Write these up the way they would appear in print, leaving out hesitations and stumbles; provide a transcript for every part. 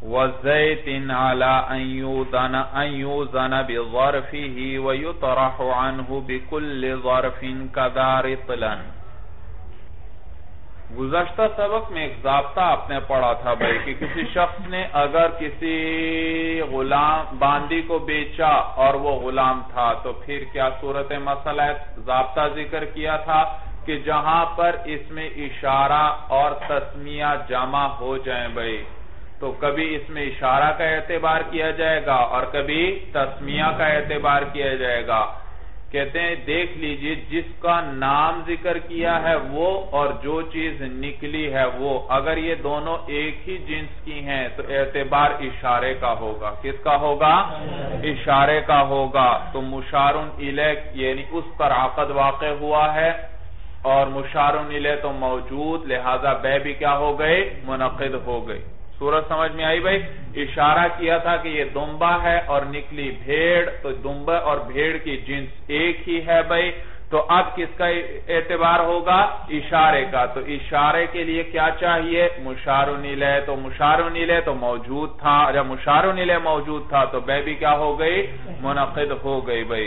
وَزَيْتٍ عَلَىٰ أَن يُوزَنَ بِظَرْفِهِ وَيُطْرَحُ عَنْهُ بِكُلِّ ظَرْفٍ كَذَا رِطْلًا۔ گزشتہ سبق میں ایک ضابطہ آپ نے پڑھا تھا بھائی کہ کسی شخص نے اگر کسی غلام باندی کو بیچا اور وہ غلام تھا تو پھر کیا صورت مسئلہ ضابطہ ذکر کیا تھا کہ جہاں پر اس میں اشارہ اور تسمیہ جمع ہو جائیں بھائی تو کبھی اس میں اشارہ کا اعتبار کیا جائے گا اور کبھی تسمیہ کا اعتبار کیا جائے گا۔ کہتے ہیں دیکھ لیجئے جس کا نام ذکر کیا ہے وہ اور جو چیز نکلی ہے وہ اگر یہ دونوں ایک ہی جنس کی ہیں تو اعتبار اشارے کا ہوگا۔ کس کا ہوگا؟ اشارے کا ہوگا۔ تو مشار الیہ یعنی اس پر عقد واقع ہوا ہے اور مشار الیہ تو موجود، لہذا بے بھی کیا ہو گئے؟ منعقد ہو گئی۔ صورت سمجھ میں آئی بھائی؟ اشارہ کیا تھا کہ یہ دمبا ہے اور نکلی بھیڑ، تو دمبا اور بھیڑ کی جنس ایک ہی ہے بھائی، تو اب کس کا اعتبار ہوگا؟ اشارے کا۔ تو اشارے کے لیے کیا چاہیے؟ مشار الیہ۔ تو مشار الیہ تو موجود تھا، جب مشار الیہ موجود تھا تو بے بھی کیا ہو گئی؟ منعقد ہو گئی بھائی۔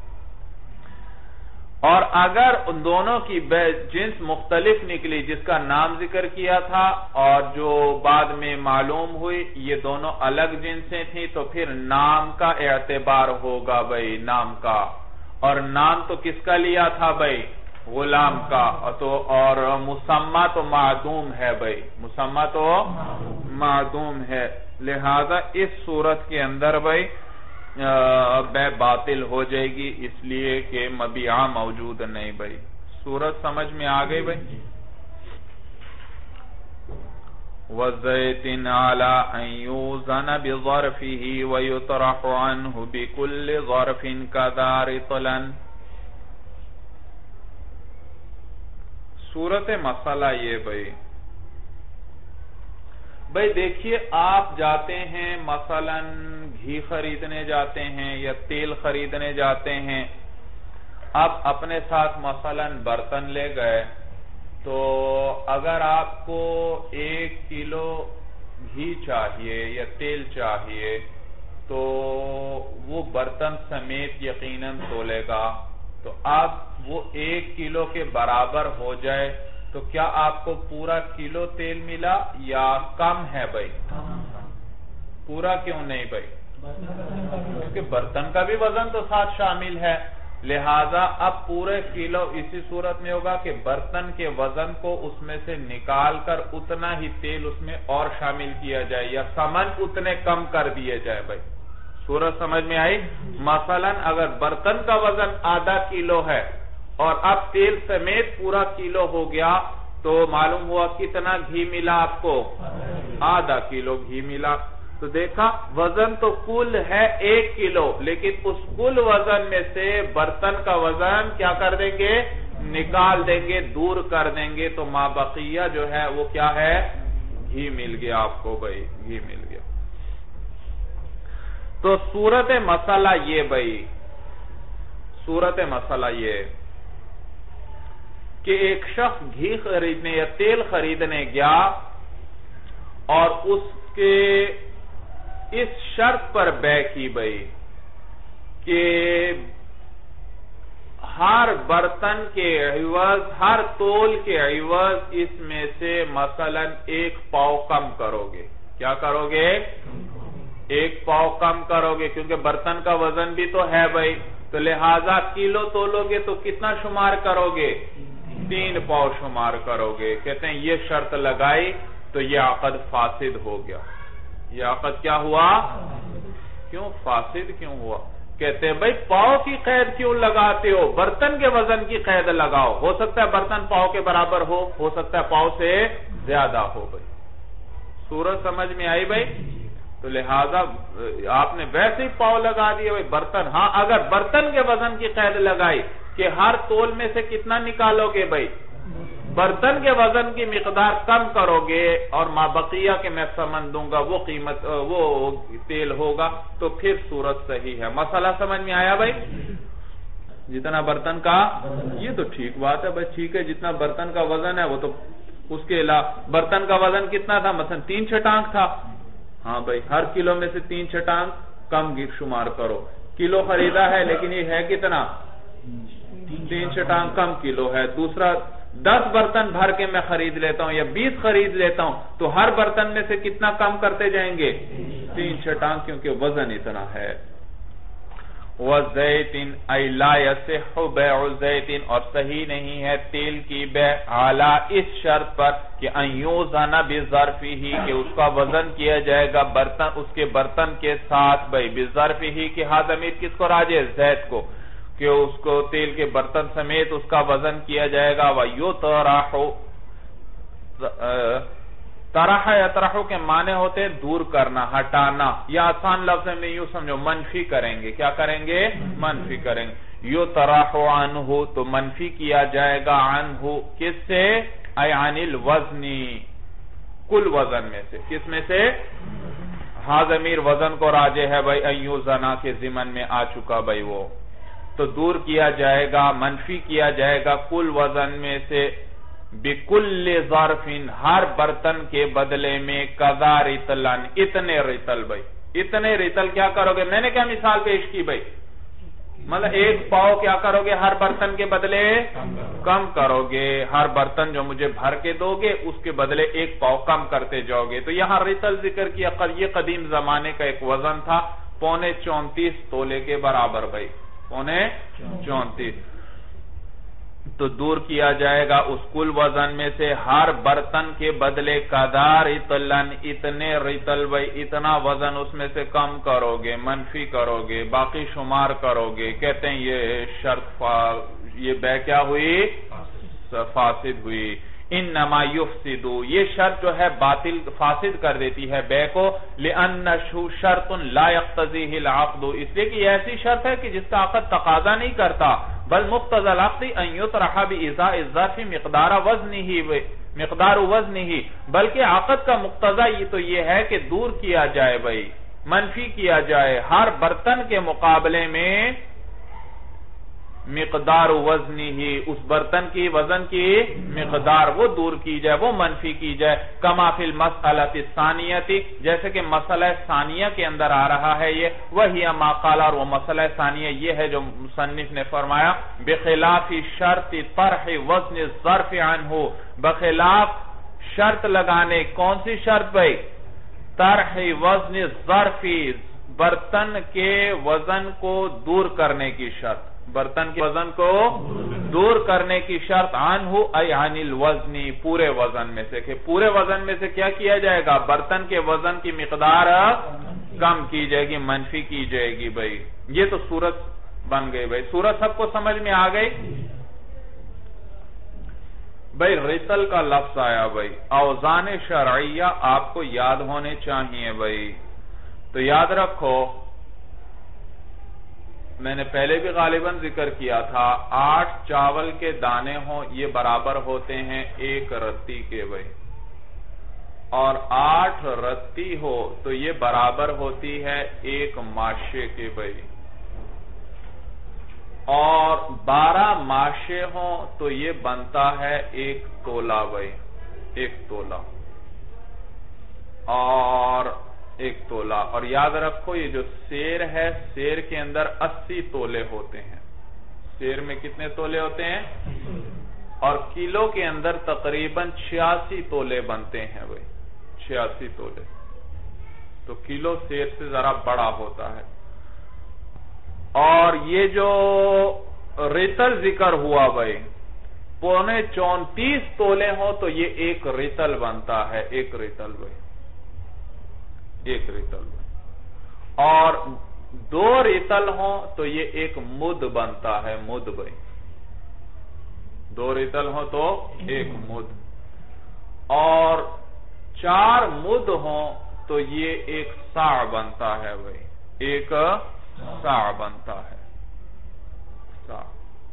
اور اگر ان دونوں کی جنس مختلف نکلی جس کا نام ذکر کیا تھا اور جو بعد میں معلوم ہوئی یہ دونوں الگ جنسیں تھیں تو پھر نام کا اعتبار ہوگا بھائی، نام کا۔ اور نام تو کس کا لیا تھا بھائی؟ غلام کا۔ اور مسمى تو معدوم ہے بھائی، مسمى تو معدوم ہے، لہذا اس صورت کے اندر بھائی بے باطل ہو جائے گی اس لیے کہ مبیعہ موجود نہیں بھائی۔ صورت سمجھ میں آ گئی بھائی؟ وَزَيْتٍ عَلَىٰ أَن يُوزَنَ بِظَرْفِهِ وَيُطْرَحُ عَنْهُ بِكُلِّ ظَرْفٍ كَذَا رِطْلًا۔ صورت مسئلہ یہ بھائی دیکھیے آپ جاتے ہیں مثلا گھی خریدنے جاتے ہیں یا تیل خریدنے جاتے ہیں، اب اپنے ساتھ مثلا برتن لے گئے تو اگر آپ کو 1 کلو گھی چاہیے یا تیل چاہیے تو وہ برتن سمیت یقیناً تولے گا، تو اب وہ 1 کلو کے برابر ہو جائے تو کیا آپ کو پورا کلو تیل ملا یا کم ہے بھائی؟ پورا کیوں نہیں بھائی؟ کیونکہ برتن کا بھی وزن تو ساتھ شامل ہے، لہذا اب پورے کلو اسی صورت میں ہوگا کہ برتن کے وزن کو اس میں سے نکال کر اتنا ہی تیل اس میں اور شامل کیا جائے یا ثمن اتنے کم کر دیے جائے بھائی۔ صورت سمجھ میں آئی؟ مثلا اگر برتن کا وزن آدھا کلو ہے اور اب تیل سمیت پورا کلو ہو گیا تو معلوم ہوا کتنا گھی ملا آپ کو؟ آدھا کلو گھی ملا۔ تو دیکھا وزن تو کل ہے 1 کلو، لیکن اس کل وزن میں سے برتن کا وزن کیا کر دیں گے؟ نکال دیں گے، دور کر دیں گے، تو ما بقیہ جو ہے وہ کیا ہے؟ گھی مل گیا آپ کو بھائی، گھی مل گیا۔ تو صورت مسئلہ یہ بھائی، صورت مسئلہ یہ کہ ایک شخص گھی خریدنے یا تیل خریدنے گیا اور اس کے اس شرط پر بے کی بھئی کہ ہر برتن کے عوض، ہر تول کے عوض اس میں سے مثلا 1 پاؤ کم کرو گے۔ کیا کرو گے؟ 1 پاؤ کم کرو گے، کیونکہ برتن کا وزن بھی تو ہے بھائی، تو لہذا کلو تولو گے تو کتنا شمار کرو گے؟ 3 پاؤ شمار کرو گے۔ کہتے ہیں یہ شرط لگائی تو یہ عقد فاسد ہو گیا۔ یہ عقد کیا ہوا؟ کیوں فاسد کیوں ہوا؟ کہتے ہیں بھائی پاؤ کی قید کیوں لگاتے ہو؟ برتن کے وزن کی قید لگاؤ، ہو سکتا ہے برتن پاؤ کے برابر ہو سکتا ہے پاؤ سے زیادہ ہو بھائی۔ صورت سمجھ میں آئی بھائی؟ تو لہذا آپ نے ویسے ہی پاؤ لگا دیا بھائی برتن، ہاں اگر برتن کے وزن کی قید لگائی کہ ہر تول میں سے کتنا نکالو گے بھائی؟ برتن کے وزن کی مقدار کم کرو گے اور ما بقیہ کے میں ثمن دوں گا، وہ قیمت وہ تیل ہوگا، تو پھر صورت صحیح ہے۔ مسئلہ سمجھ میں آیا بھائی؟ جتنا برتن کا، یہ تو ٹھیک بات ہے بھائی، ٹھیک ہے جتنا برتن کا وزن ہے وہ تو اس کے علاوہ برتن کا وزن کتنا تھا؟ مثلا 3 چھٹانک تھا، ہاں بھائی، ہر کلو میں سے 3 چٹان کم شمار کرو. کلو خریدا ہے لیکن یہ ہے کتنا؟ 3 چٹان کم کلو ہے. دوسرا 10 برتن بھر کے میں خرید لیتا ہوں یا 20 خرید لیتا ہوں تو ہر برتن میں سے کتنا کم کرتے جائیں گے؟ 3 چٹان، کیونکہ وزن اتنا ہے. وَزَيْتٍ أَيْ لَا يَصِحُّ بَيْعُ زَيْتٍ، اور صحیح نہیں ہے تیل کی بیع اعلیٰ اس شرط پر کہ ان یوزن بظرفہ، کہ اس کا وزن کیا جائے گا برتن، اس کے برتن کے ساتھ. بھائی بظرفہ کی ہاں ضمیر کس کو راجع ہے؟ زید کو، کہ اس کو تیل کے برتن سمیت اس کا وزن کیا جائے گا. وَيُطْرَحُ، طرح یطرح کے معنی ہوتے دور کرنا، ہٹانا، یا آسان لفظ میں یوں سمجھو منفی کریں گے. کیا کریں گے؟ منفی کریں گے. یطرح عنہ، تو منفی کیا جائے گا عنہ کس سے؟ ای عن الوزن، کل وزن میں سے. کس میں سے؟ ہاں ضمیر وزن کو راجع ہے بھائی، ایوزنا کے ضمن میں آ چکا بھائی، وہ تو دور کیا جائے گا، منفی کیا جائے گا کل وزن میں سے. بِكُلِّ ظَرْفٍ، ہر برتن کے بدلے میں قَذَا رِطْلًا، اتنے رطل. بھائی اتنے رطل کیا کرو گے؟ میں نے کیا مثال پیش کی بھائی؟ مطلب 1 پاؤ کیا کرو گے ہر برتن کے بدلے؟ کم کرو گے. ہر برتن جو مجھے بھر کے دو گے اس کے بدلے 1 پاؤ کم کرتے جاؤ گے. تو یہاں رطل ذکر کیا، یہ قدیم زمانے کا ایک وزن تھا، 34.5 تولے کے برابر. بھائی 34.5. تو دور کیا جائے گا اس کل وزن میں سے ہر برتن کے بدلے قَذَا رِطْلًا، اتنے رطل. بھائی اتنا وزن اس میں سے کم کرو گے، منفی کرو گے، باقی شمار کرو گے. کہتے ہیں یہ شرط یہ بیع کیا ہوئی؟ فاسد ہوئی. انما یفسد، یہ شرط جو ہے باطل فاسد کر دیتی ہے بیع کو. لأنه شرط لا يقتضيه العقد، اس لیے کہ یہ ایسی شرط ہے کہ جس کا عقد تقاضا نہیں کرتا. بل مقتضى العقد ان يطرح بإزاء الظرف مقدار وزنه، بلکہ عقد کا مقتضا یہ تو یہ ہے کہ دور کیا جائے بھائی، منفی کیا جائے ہر برتن کے مقابلے میں مقدار وزنہ، اس برتن کی وزن کی مقدار وہ دور کی جائے، وہ منفی کی جائے. کما فی المسئلہ الثانیہ، جیسے کہ مسئلہ ثانیہ کے اندر آ رہا ہے یہ. وہی ما قال، اور وہ مسئلہ ثانیہ یہ ہے جو مصنف نے فرمایا بخلاف شرط طرح وزن الظرف عنہ، بخلاف شرط لگانے. کون سی شرط بھائی؟ طرح وزن الظرف، برتن کے وزن کو دور کرنے کی شرط، برتن کے وزن کو دور کرنے کی شرط. عنہ ای عن الوزن، پورے وزن میں سے، کہ پورے وزن میں سے کیا کیا جائے گا؟ برتن کے وزن کی مقدار کم کی جائے گی، منفی کی جائے گی. بھائی یہ تو صورت بن گئی. بھائی صورت سب کو سمجھ میں آ گئی؟ بھائی رطل کا لفظ آیا بھائی، اوزان شرعیہ آپ کو یاد ہونے چاہیے. بھائی تو یاد رکھو، میں نے پہلے بھی غالباً ذکر کیا تھا، 8 چاول کے دانے ہوں یہ برابر ہوتے ہیں 1 رتی کے. بھائی اور 8 رتی ہو تو یہ برابر ہوتی ہے 1 ماشے کے. بھائی اور 12 ماشے ہوں تو یہ بنتا ہے 1 تولہ. بھائی 1 تولہ اور 1 تولہ. اور یاد رکھو یہ جو سیر ہے، سیر کے اندر 80 تولے ہوتے ہیں. سیر میں کتنے تولے ہوتے ہیں؟ اور کلو کے اندر تقریباً 86 تولے بنتے ہیں. بھائی 86 تولے، تو کلو سیر سے ذرا بڑا ہوتا ہے. اور یہ جو رطل ذکر ہوا بھائی، 34.5 تولے ہوں تو یہ 1 رطل بنتا ہے. 1 رطل. بھائی 1 رطل. اور 2 رطل ہوں تو یہ 1 مد بنتا ہے. مد. بھائی 2 رطل ہوں تو 1 مد. اور 4 مد ہوں تو یہ 1 ساع بنتا ہے. بھائی 1 ساع بنتا ہے. ساع.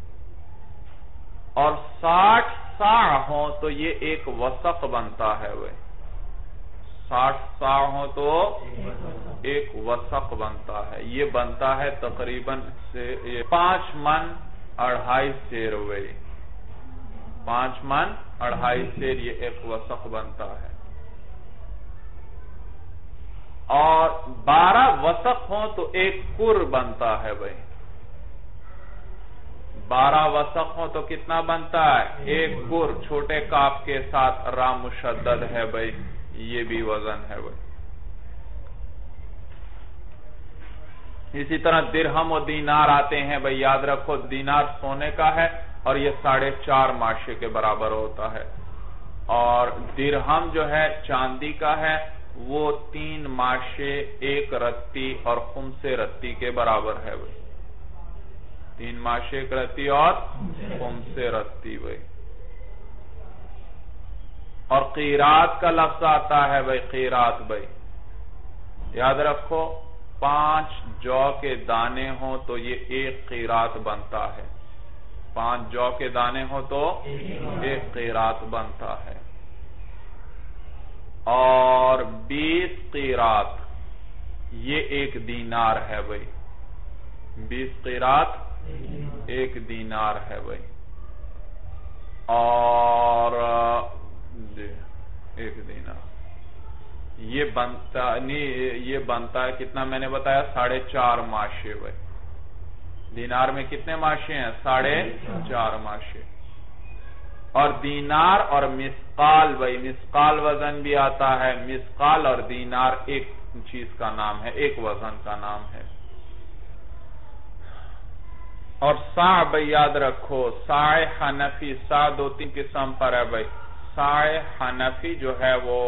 اور 60 ساع ہوں تو یہ 1 وسق بنتا ہے. بھائی 60 ساع ہوں تو 1 وسق بنتا ہے. یہ بنتا ہے تقریباً 5 من 2.5 سیر. ہوئے 5 من 2.5 سیر، یہ 1 وسق بنتا ہے. اور 12 وسق ہوں تو ایک کر بنتا ہے بھائی. 12 وسق ہوں تو کتنا بنتا ہے؟ ایک کر. چھوٹے کاف کے ساتھ را مشدد ہے بھائی، یہ بھی وزن ہے بھائی. اسی طرح درہم و دینار آتے ہیں بھائی. یاد رکھو دینار سونے کا ہے اور یہ 4.5 ماشے کے برابر ہوتا ہے، اور درہم جو ہے چاندی کا ہے، وہ 3 ماشے 1 رتی اور خمس رتی کے برابر ہے بھائی. 3 ماشے 1 رتی اور خمس رتی بھائی. اور قیرات کا لفظ آتا ہے بھائی، قیرات بھائی. یاد رکھو 5 جو کے دانے ہوں تو یہ 1 قیرات بنتا ہے. 5 جو کے دانے ہوں تو 1 قیرات بنتا ہے. اور 20 قیرات یہ 1 دینار ہے بھائی. 20 قیرات 1 دینار ہے بھائی. اور 1 دینار یہ بنتا ہے کتنا میں نے بتایا؟ 4.5 ماشے بھائی. دینار میں کتنے ماشے ہیں؟ 4.5 ماشے. اور دینار اور مسقال بھائی، مسقال وزن بھی آتا ہے. مسقال اور دینار ایک چیز کا نام ہے، ایک وزن کا نام ہے. اور سا بھائی یاد رکھو، سا حنفی، سا 2-3 قسم پر ہے بھائی. سا حنفی جو ہے وہ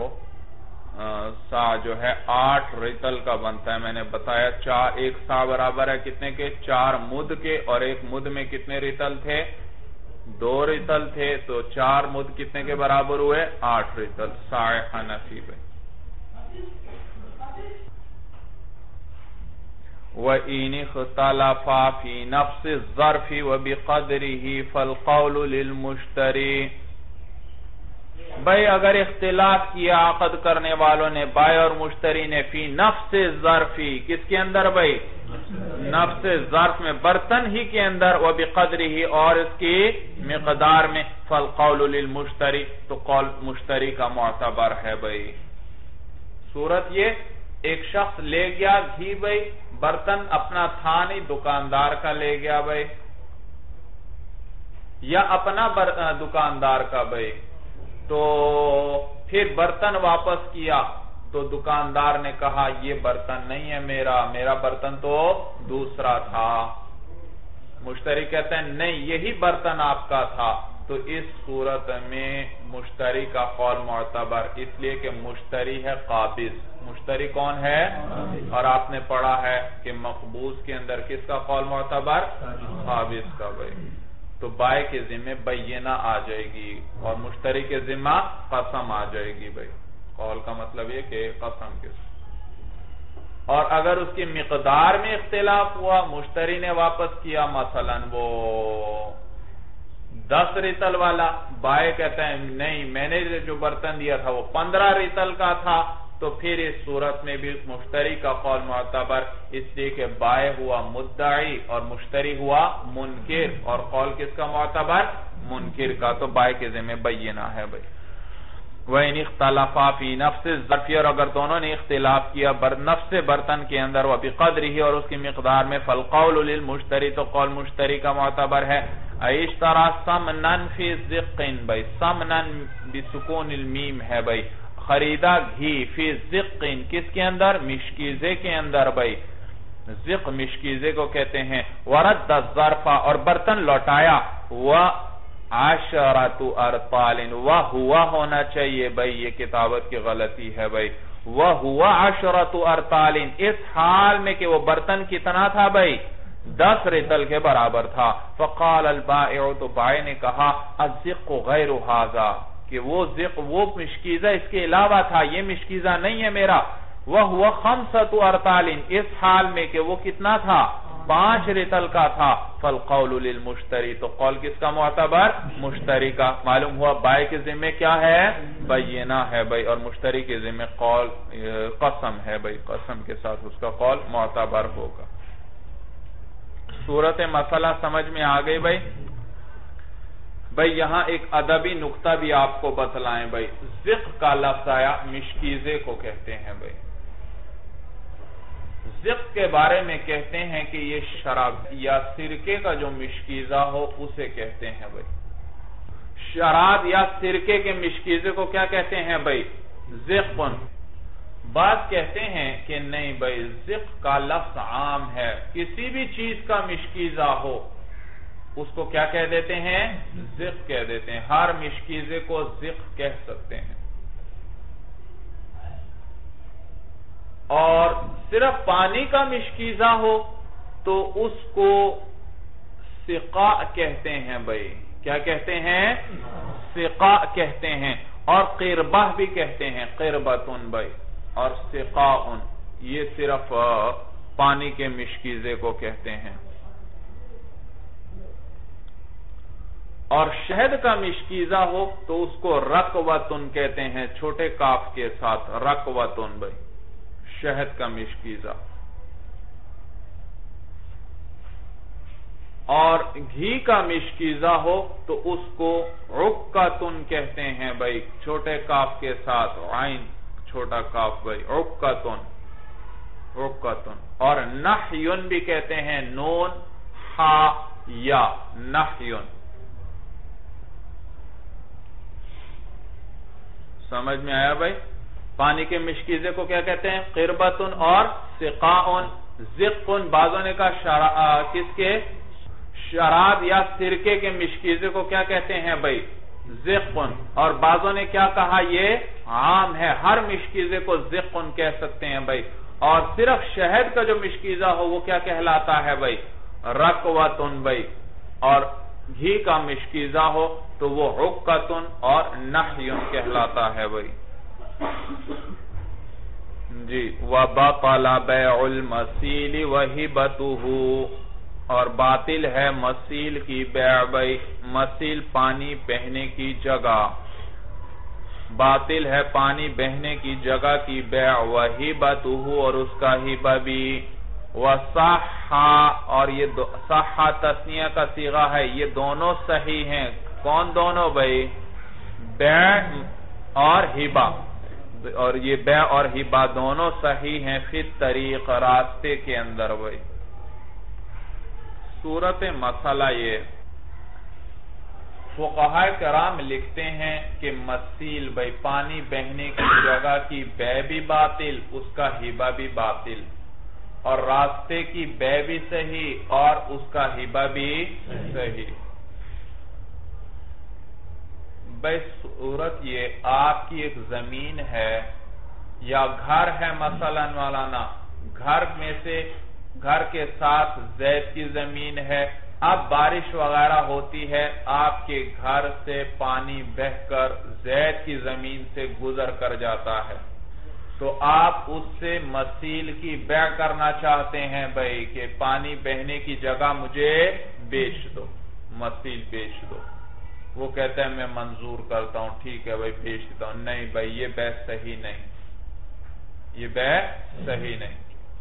سا جو ہے 8 رتل کا بنتا ہے. میں نے بتایا 1 سا برابر ہے کتنے کے؟ 4 مد کے. اور 1 مد میں کتنے رتل تھے؟ 2 رتل تھے. تو 4 مد کتنے کے برابر ہوئے؟ 8 رتل. سا حنفی بھائی. وَإِنِ اخْتَلَفَا فِي نَفْسِ الظَّرْفِ وَبِقَدْرِهِ فَالْقَوْلُ لِلْمُشْتَرِي. بھائی اگر اختلاف کیا عقد کرنے والوں نے، بائع اور مشتری نے، فی نفس ظرفی، کس کے اندر بھائی؟ نفس ظرف میں، برتن ہی کے اندر، وبقدرہ اور اس کی مقدار میں، فالقول للمشتری، تو قول مشتری کا معتبر ہے بھائی. صورت یہ، ایک شخص لے گیا گھی بھائی، برتن اپنا تھا نہیں، دکاندار کا لے گیا بھائی، یا اپنا دکاندار کا بھائی. تو پھر برتن واپس کیا تو دکاندار نے کہا یہ برتن نہیں ہے میرا برتن تو دوسرا تھا. مشتری کہتے ہیں نہیں یہی برتن آپ کا تھا. تو اس صورت میں مشتری کا قول معتبر، اس لیے کہ مشتری ہے قابض. مشتری کون ہے؟ اور آپ نے پڑھا ہے کہ مقبوض کے اندر کس کا قول معتبر؟ قابض کا بھائی. تو بائع کے ذمہ بینہ آ جائے گی اور مشتری کے ذمہ قسم آ جائے گی بھائی. قول کا مطلب یہ کہ قسم کے. اور اگر اس کی مقدار میں اختلاف ہوا، مشتری نے واپس کیا مثلا وہ 10 ریتل والا، بائع کہتا ہے نہیں میں نے جو برتن دیا تھا وہ 15 ریتل کا تھا. تو پھر اس صورت میں بھی مشتری کا قول معتبر، اس لیے کہ بائع ہوا مدعی اور مشتری ہوا منکر، اور قول کس کا معتبر؟ منکر کا. تو بائع کے ذمہ بینہ ہے بھائی. وَإِنِ اخْتَلَفَا فِي نَفْسِ الظَّرْفِ، اور اگر دونوں نے اختلاف کیا نفس برتن کے اندر، وَبِقَدْرِهِ اور اس کی مقدار میں، فَالْقَوْلُ لِلْمُشْتَرِ تو قول مشتری کا معتبر ہے. اشترى سمنن فی زقن، بھائی سمنن بسکون المیم ہے بھائی، خریدا گھی، فی زقن کس کے اندر؟ مشکیزے کے اندر بھائی. زق مشکیزے کو کہتے ہیں. ورد الظرف اور برتن لوٹایا. عشرۃ ارطال، ہوا ہونا چاہیے بھائی، یہ کتابت کی غلطی ہے بھائی. وہوا عشرۃ ارطال، اس حال میں کہ وہ برتن کتنا تھا بھائی؟ 10 رتل کے برابر تھا. فقال البائع، تو بائع نے کہا الزق غیر ھذا، کہ وہ زق وہ مشکیزہ اس کے علاوہ تھا، یہ مشکیزہ نہیں ہے میرا. وہوا 5 ارطال، اس حال میں کہ وہ کتنا تھا؟ 5 رتل کا تھا. فالقول للمشتری تو قول کس کا معتبر؟ مشتری کا. معلوم ہوا بائع کے ذمہ کیا ہے؟ بینہ ہے بھائی، اور مشتری کے ذمہ قول قسم ہے بھائی، قسم کے ساتھ اس کا قول معتبر ہوگا. صورت مسئلہ سمجھ میں آ گئی بھائی. بھائی یہاں ایک ادبی نقطہ بھی آپ کو بتلائیں بھائی. زق کا لفظ آیا، مشکیزے کو کہتے ہیں بھائی. زق کے بارے میں کہتے ہیں کہ یہ شراب یا سرکے کا جو مشکیزہ ہو اسے کہتے ہیں بھائی. شراب یا سرکے کے مشکیزے کو کیا کہتے ہیں بھائی؟ زقن. بعض کہتے ہیں کہ نہیں بھائی، زق کا لفظ عام ہے، کسی بھی چیز کا مشکیزہ ہو اس کو کیا کہہ دیتے ہیں؟ زق کہہ دیتے ہیں. ہر مشکیزے کو زق کہہ سکتے ہیں. اور صرف پانی کا مشکیزہ ہو تو اس کو سقا کہتے ہیں بھائی. کیا کہتے ہیں؟ سقا کہتے ہیں. اور قربہ بھی کہتے ہیں، قربتن بھائی. اور سقاؤن یہ صرف پانی کے مشکیزے کو کہتے ہیں. اور شہد کا مشکیزہ ہو تو اس کو رقوتن کہتے ہیں، چھوٹے کاف کے ساتھ، رقوتن بھائی، شہد کا مشکیزہ. اور گھی کا مشکیزہ ہو تو اس کو عکتن کہتے ہیں بھائی، چھوٹے کاف کے ساتھ، عین چھوٹا کاف بھائی، عکتن. عکتن. اور نحیون بھی کہتے ہیں، نون ہا یا، نحیون. سمجھ میں آیا بھائی؟ پانی کے مشکیزے کو کیا کہتے ہیں؟ قربتن اور سقاؤن. زقن بعضوں نے کہا کس کے؟ شراب یا سرکے کے مشکیزے کو کیا کہتے ہیں بھائی؟ زقن. اور بعضوں نے کیا کہا؟ یہ عام ہے، ہر مشکیزے کو زقن کہہ سکتے ہیں بھائی. اور صرف شہد کا جو مشکیزہ ہو وہ کیا کہلاتا ہے بھائی؟ رقوتن بھائی. اور گھی کا مشکیزہ ہو تو وہ عکتن اور نحیون کہلاتا ہے بھائی. جی. وَبَطَلَ بَيْعُ الْمَسِيلِ وَهِبَتُهُ. اور باطل ہے مسیل کی بیع بھائی. مسیل پانی بہنے کی جگہ، باطل ہے پانی بہنے کی جگہ کی بیع. وَهِبَتُهُ اور اس کا ہبہ بھی. وَصَحَّ اور یہ صحّ تثنیہ کا صیغہ ہے، یہ دونوں صحیح ہیں. کون دونوں بھائی؟ بیع اور ہبہ. اور یہ بیع اور ہبہ دونوں صحیح ہیں فی الطریق، راستے کے اندر بھائی. صورت مسئلہ یہ فقہاء کرام لکھتے ہیں کہ مسیل بھائی پانی بہنے کی جگہ کی بیع بھی باطل، اس کا ہبہ بھی باطل. اور راستے کی بیع بھی صحیح اور اس کا ہبہ بھی صحیح. بھائی صورت یہ، آپ کی ایک زمین ہے یا گھر ہے مثلا مولانا، گھر میں سے گھر کے ساتھ زید کی زمین ہے. اب بارش وغیرہ ہوتی ہے، آپ کے گھر سے پانی بہہ کر زید کی زمین سے گزر کر جاتا ہے، تو آپ اس سے مسیل کی بیع کرنا چاہتے ہیں بھائی کہ پانی بہنے کی جگہ مجھے بیچ دو، مسیل بیچ دو. وہ کہتا ہے میں منظور کرتا ہوں، ٹھیک ہے بھائی بیچ دیتا ہوں. نہیں بھائی یہ بیع صحیح نہیں، یہ بیع صحیح نہیں.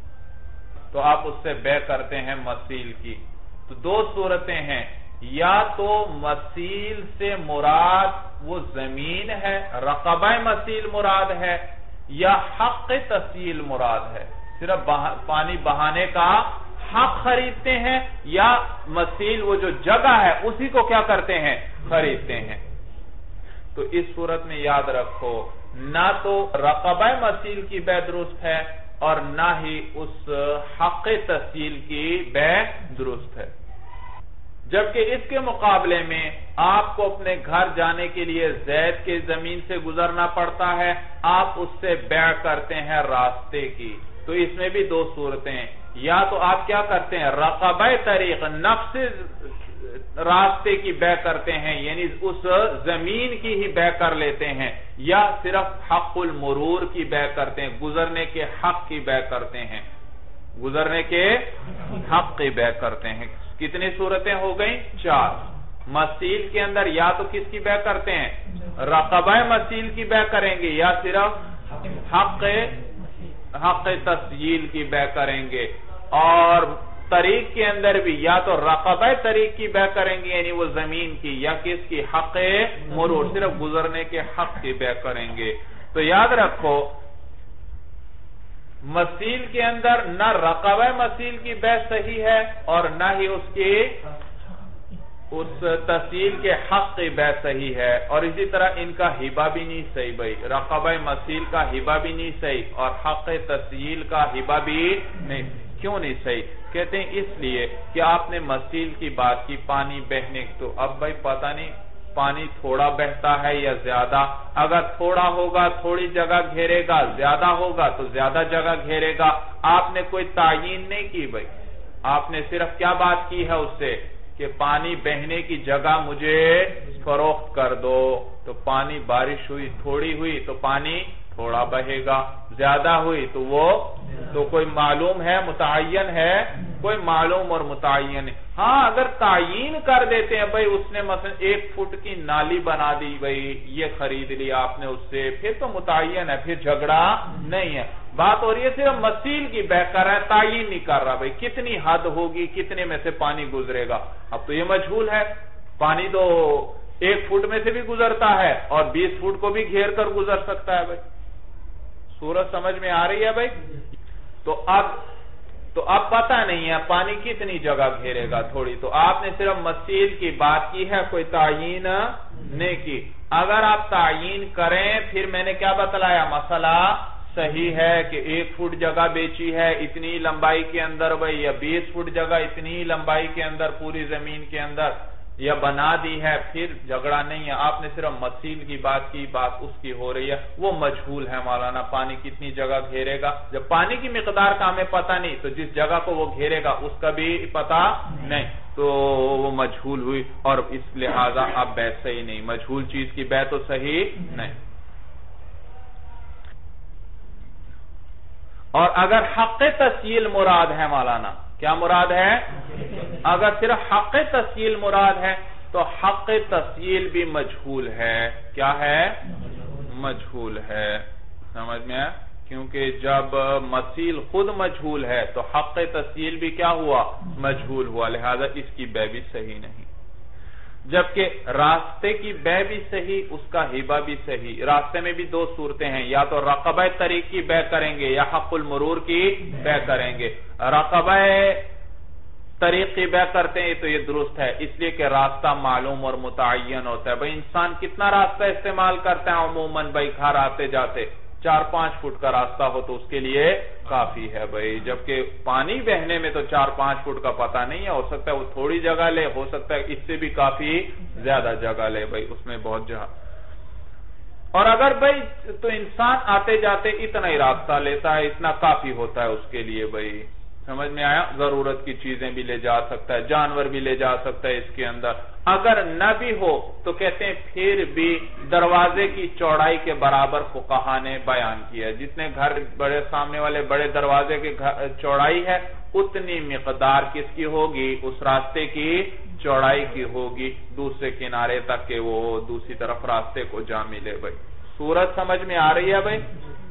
تو آپ اس سے بیع کرتے ہیں مسیل کی. تو دو صورتیں ہیں، یا تو مسیل سے مراد وہ زمین ہے، رقبہ مسیل مراد ہے، یا حق تسیل مراد ہے، صرف پانی بہانے کا حق خریدتے ہیں، یا مسیل وہ جو جگہ ہے اسی کو کیا کرتے ہیں؟ خریدتے ہیں. تو اس صورت میں یاد رکھو، نہ تو رقبہ مسیل کی بیع درست ہے اور نہ ہی اس حق تسیل کی بیع درست ہے. جبکہ اس کے مقابلے میں آپ کو اپنے گھر جانے کے لیے زید کے زمین سے گزرنا پڑتا ہے، آپ اس سے بیع کرتے ہیں راستے کی. تو اس میں بھی دو صورتیں ہیں، یا تو آپ کیا کرتے ہیں؟ رقبہ طریق نفس راستے کی بیع کرتے ہیں، یعنی اس زمین کی ہی بیع کر لیتے ہیں، یا صرف حق المرور کی بیع کرتے ہیں، گزرنے کے حق کی بیع کرتے ہیں، گزرنے کے حق کی بیع کرتے ہیں. کتنی صورتیں ہو گئیں؟ 4. مسیل کے اندر یا تو کس کی بیع کرتے ہیں؟ رقبہ مسیل کی بیع کریں گے، یا صرف حق تسجیل کی بیع کریں گے. اور طریق کے اندر بھی یا تو رقبہ طریق کی بیع کریں گے، یعنی وہ زمین کی، یا کس کی؟ حق مرور، صرف گزرنے کے حق کی بیع کریں گے. تو یاد رکھو مسیل کے اندر نہ رقبہ مسیل کی بے صحیح ہے اور نہ ہی اس تسیل کے حق کی بے صحیح ہے، اور اسی طرح ان کا ہبہ بھی نہیں صحیح بھائی، رقبہ مسیل کا ہبہ بھی نہیں صحیح اور حق تسیل کا ہبہ بھی نہیں۔ کیوں نہیں صحیح؟ کہتے ہیں اس لیے کہ آپ نے مسیل کی بات کی، پانی بہنے، تو اب بھائی پتہ نہیں پانی تھوڑا بہتا ہے یا زیادہ، اگر تھوڑا ہوگا تھوڑی جگہ گھیرے گا، زیادہ ہوگا تو زیادہ جگہ گھیرے گا۔ آپ نے کوئی تعین نہیں کی بھائی، آپ نے صرف کیا بات کی ہے اس سے کہ پانی بہنے کی جگہ مجھے فروخت کر دو، تو پانی بارش ہوئی تھوڑی ہوئی تو پانی تھوڑا بہے گا، زیادہ ہوئی تو کوئی معلوم ہے متعین ہے، کوئی معلوم اور متعین ہے۔ ہاں اگر تعین کر دیتے ہیں بھائی اس نے مثلا 1 فٹ کی نالی بنا دی بھائی، یہ خرید لی آپ نے اس سے، پھر تو متعین ہے، پھر جھگڑا نہیں ہے۔ بات ہو رہی ہے صرف مسیل کی بہ کر رہا ہے، تعین نہیں کر رہا بھائی کتنی حد ہوگی، کتنے میں سے پانی گزرے گا۔ اب تو یہ مجہول ہے، پانی تو 1 فٹ میں سے بھی گزرتا ہے اور 20 فٹ کو بھی گھیر کر گزر سکتا ہے بھائی۔ صورت سمجھ میں آ رہی ہے بھائی؟ تو اب پتہ نہیں ہے پانی کتنی جگہ گھیرے گا، تھوڑی، تو آپ نے صرف مسیل کی بات کی ہے، کوئی تعین نہیں کی۔ اگر آپ تعین کریں پھر میں نے کیا بتلایا، مسئلہ صحیح ہے کہ 1 فٹ جگہ بیچی ہے اتنی لمبائی کے اندر بھائی، یا 20 فٹ جگہ اتنی لمبائی کے اندر پوری زمین کے اندر یا بنا دی ہے، پھر جھگڑا نہیں ہے۔ آپ نے صرف مسیل کی بات کی، بات اس کی ہو رہی ہے، وہ مجہول ہے مولانا، پانی کتنی جگہ گھیرے گا۔ جب پانی کی مقدار کا ہمیں پتہ نہیں تو جس جگہ کو وہ گھیرے گا اس کا بھی پتہ نہیں، تو وہ مجہول ہوئی، اور اس لہذا اب بے صحیح نہیں، مجہول چیز کی بے تو صحیح نہیں۔ اور اگر حق تسیل مراد ہے مولانا، کیا مراد ہے؟ اگر صرف حق تسیل مراد ہے تو حق تسیل بھی مجہول ہے۔ کیا ہے؟ مجہول ہے۔ سمجھ میں آیا؟ کیونکہ جب مسیل خود مجہول ہے تو حق تسیل بھی کیا ہوا؟ مجہول ہوا، لہذا اس کی بے بھی صحیح نہیں۔ جبکہ راستے کی بے بھی صحیح، اس کا ہبہ بھی صحیح۔ راستے میں بھی 2 صورتیں ہیں، یا تو رقبہ طریق کی بے کریں گے یا حق المرور کی بے کریں گے۔ رقبہ طریق کی بے کرتے ہیں تو یہ درست ہے، اس لیے کہ راستہ معلوم اور متعین ہوتا ہے۔ بھائی انسان کتنا راستہ استعمال کرتا ہے عموماً بھائی، گھر آتے جاتے 4-5 فٹ کا راستہ ہو تو اس کے لیے کافی ہے بھائی، جبکہ پانی بہنے میں تو 4-5 فٹ کا پتہ نہیں ہے، ہو سکتا ہے وہ تھوڑی جگہ لے، ہو سکتا ہے اس سے بھی کافی زیادہ جگہ لے بھائی، اس میں بہت جگہ۔ اور اگر بھائی تو انسان آتے جاتے اتنا ہی راستہ لیتا ہے، اتنا کافی ہوتا ہے اس کے لیے بھائی، سمجھ میں آیا؟ ضرورت کی چیزیں بھی لے جا سکتا ہے، جانور بھی لے جا سکتا ہے اس کے اندر۔ اگر نہ بھی ہو تو کہتے ہیں پھر بھی دروازے کی چوڑائی کے برابر فقہا نے بیان کیا ہے، جتنے گھر بڑے سامنے والے بڑے دروازے کی چوڑائی ہے اتنی مقدار کس کی ہوگی؟ اس راستے کی چوڑائی کی ہوگی، دوسرے کنارے تک کہ وہ دوسری طرف راستے کو جا ملے بھائی۔ صورت سمجھ میں آ رہی ہے بھائی؟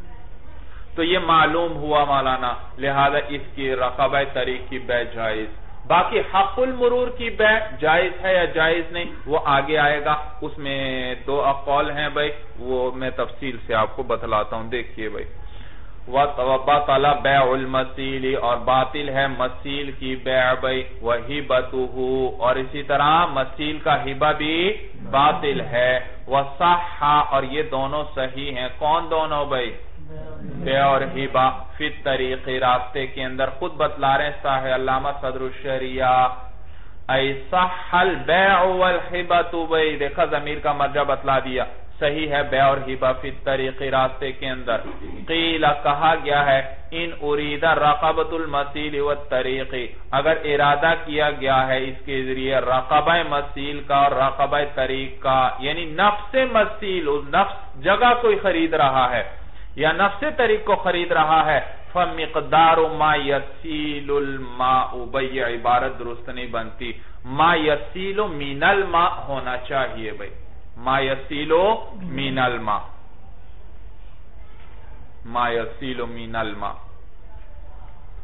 تو یہ معلوم ہوا مولانا، لہذا اس کی رقبہ طریق کی بے جائز۔ باقی حق المرور کی بے جائز ہے یا جائز نہیں وہ آگے آئے گا، اس میں 2 اقوال ہیں بھائی، وہ میں تفصیل سے آپ کو بتلاتا ہوں، دیکھیے بھائی۔ وَبَطَلَ بَيْعُ الْمَسِيلِ، اور باطل ہے مسیل کی بیع بھائی، وَهِبَتُهُ، اور اسی طرح مسیل کا ہبہ بھی باطل ہے، وَصَحَّ، اور یہ دونوں صحیح ہیں۔ کون دونوں بھائی؟ بیع اور ہبہ، فی الطریق، راستے کے اندر، خود بتلا رہے ہیں صاحب علامہ صدر الشریعہ، ای صح البیع والہبۃ، بھائی دیکھا ضمیر کا مرجع بتلا دیا، صحیح ہے بیع اور ہبہ فی الطریق، راستے کے اندر۔ قیل، کہا گیا ہے، ان ارید رقبۃ المسیل والطریق، اگر ارادہ کیا گیا ہے اس کے ذریعے رقبہ مسیل کا اور رقبہ طریق کا، یعنی نفس مسیل، اس نفس جگہ کوئی خرید رہا ہے یا نفس طریق کو خرید رہا ہے، فمقدار ما یسیل الماء، بھئی عبارت درست نہیں بنتی، ما یسیل من الماء ہونا چاہیے بھئی، ما یسیل من الماء، ما یسیل من الماء،